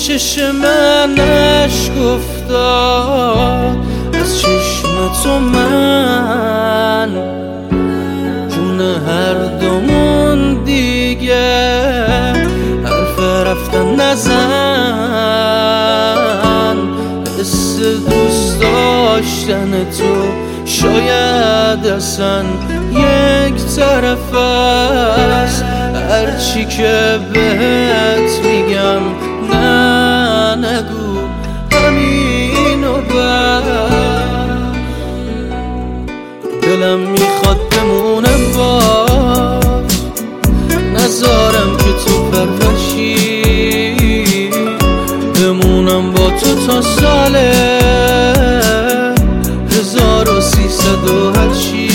چشم من اشک افتاد از چشم تو، من جون هر دومون دیگه حرف رفتن نزن. حس دوست داشتن تو شاید اصلا یک طرف است، هرچی که بهت میگم نه نگو همینو بر. دلم میخواد بمونم باز، نذارم که تو پرورشی، بمونم با تو تا سال 1300 و هرچی.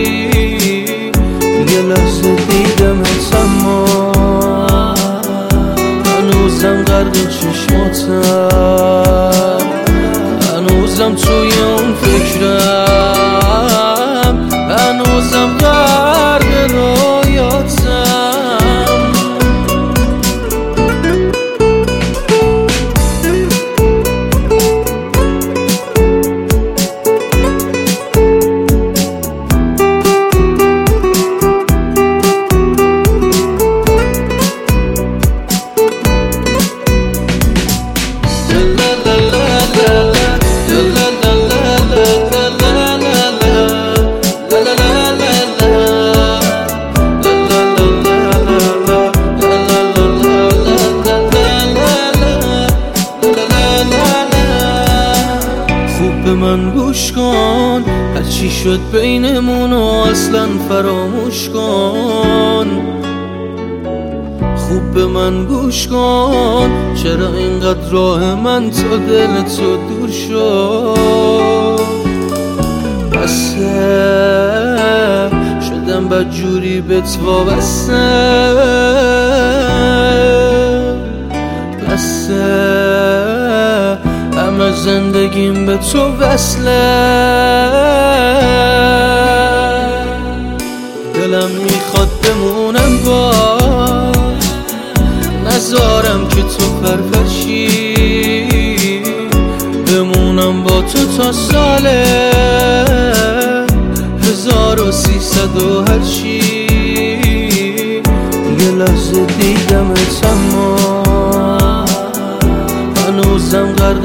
یه لحظه دیدمت اما هنوزم غرق چشماتم، هنوزم توی اون فکرم، هنوزم غرق رویاتم. به من گوش کن، هرچی شد بینمونو اصلا فراموش کن. خوب به من گوش کن، چرا اینقدر راه من تا دل تو دور شد؟ بسه شدم بدجوری به تو وابسته، بسه همه زندگیم به تو وصله. دلم میخواد بمونم باز، نذارم که تو پرورشی، بمونم با تو تا سال 1300 و هرچی. یه لحظه دیدمت اما هنوزم غرق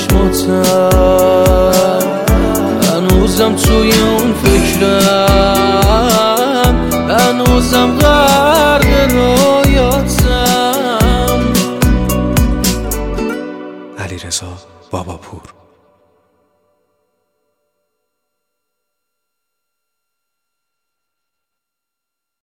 چشماتم، هنوزم توی اون فکرم، هنوزم غرق رویاتم. علیرضا باباپور.